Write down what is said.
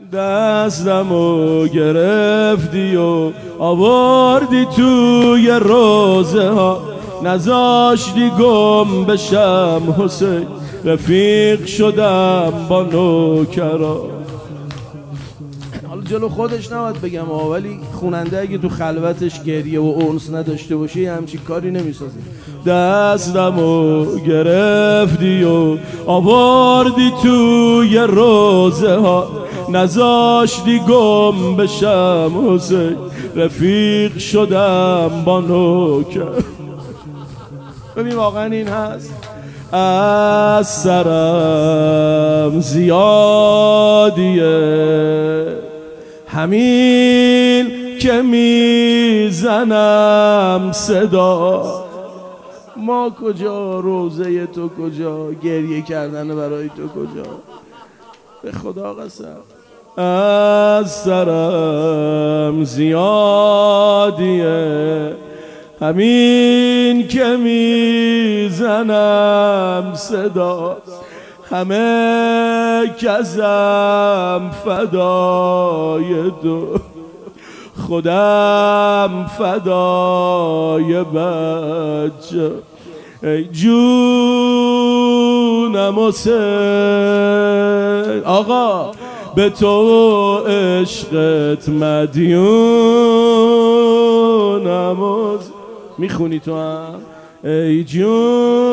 دستمو گرفتی و آوردی توی روزه ها، نذاشتی گم بشم حسین، رفیق شدم با نوکرا. حالا جلو خودش نباید بگم ولی خوننده اگه تو خلوتش گریه و اونس نداشته باشه یه همچین کاری نمیسازه. دستمو گرفتی و آوردی توی روزه ها، نذاشتی گم بشم حسین، رفیق شدم با نوکر. ببین واقعا این هست. از سرم زیادیه همین که میزنم صدا، ما کجا، روزه تو کجا، گریه کردن برای تو کجا، به خدا قسم. از سرم زیادیه همین که میزنم صدا، همه کزم فدای تو، خودم فدای بچه. ای جونم حسین آقا، به تو عشقت مدیونم. میخونی تو هم؟ ای جون